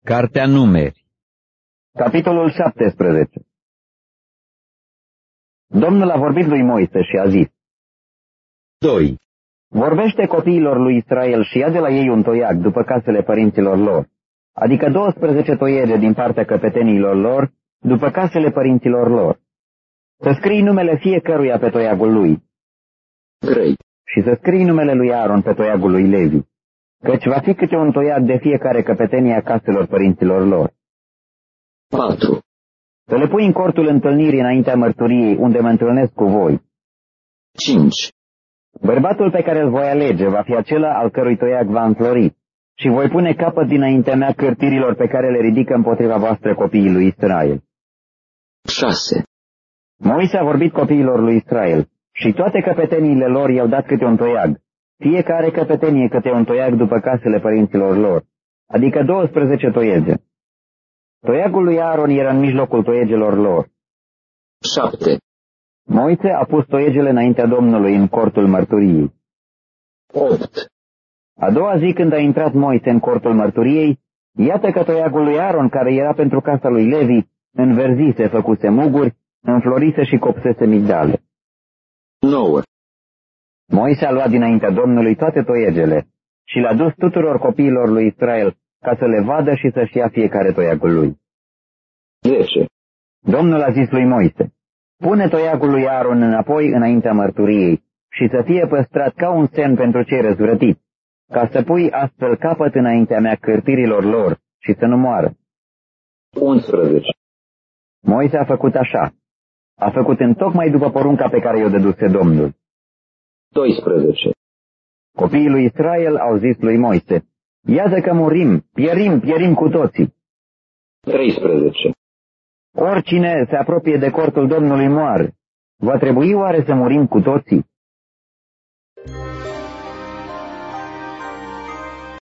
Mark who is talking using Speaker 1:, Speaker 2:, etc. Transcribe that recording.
Speaker 1: Cartea Numeri.
Speaker 2: Capitolul 17. Domnul a vorbit lui Moise și a zis:
Speaker 1: 2.
Speaker 2: Vorbește copiilor lui Israel și ia de la ei un toiag după casele părinților lor, adică 12 toiege din partea căpetenilor lor, după casele părinților lor. Să scrii numele fiecăruia pe toiagul lui.
Speaker 3: 3.
Speaker 2: Și să scrii numele lui Aaron pe toiagul lui Levi, căci va fi câte un toiag de fiecare căpetenie a caselor părinților lor.
Speaker 3: 4.
Speaker 2: Să le pui în cortul întâlnirii înaintea mărturiei, unde mă întâlnesc cu voi.
Speaker 3: 5.
Speaker 2: Bărbatul pe care îl voi alege va fi acela al cărui toiag va înflori, și voi pune capăt dinaintea mea cârtirilor pe care le ridică împotriva voastră copiii lui Israel.
Speaker 3: 6.
Speaker 2: Moise a vorbit copiilor lui Israel, și toate căpeteniile lor i-au dat câte un toiag, fiecare căpetenie câte un toiag după casele părinților lor, adică 12 toiege. Toiagul lui Aaron era în mijlocul toiegelor lor.
Speaker 3: 7.
Speaker 2: Moise a pus toiegele înaintea Domnului în cortul mărturiei.
Speaker 3: 8.
Speaker 2: A doua zi, când a intrat Moise în cortul mărturiei, iată că toiagul lui Aaron, care era pentru casa lui Levi, înverzise, făcuse muguri, înflorise și copsese migdale.
Speaker 3: 9.
Speaker 2: Moise a luat dinaintea Domnului toate toiegele și le-a dus tuturor copiilor lui Israel, ca să le vadă și să-și ia fiecare toiagul lui.
Speaker 3: 10.
Speaker 2: Domnul a zis lui Moise: pune toiagul lui Aaron înapoi înaintea mărturiei și să fie păstrat ca un semn pentru cei răzvrătiți, ca să pui astfel capăt înaintea mea cârtirilor lor și să nu moară.
Speaker 3: 11.
Speaker 2: Moise a făcut așa. A făcut întocmai după porunca pe care i-o dăduse Domnul.
Speaker 3: 12.
Speaker 2: Copiii lui Israel au zis lui Moise: iată că murim, pierim cu toții.
Speaker 3: 13.
Speaker 2: Oricine se apropie de cortul Domnului moare. Va trebui oare să murim cu toții?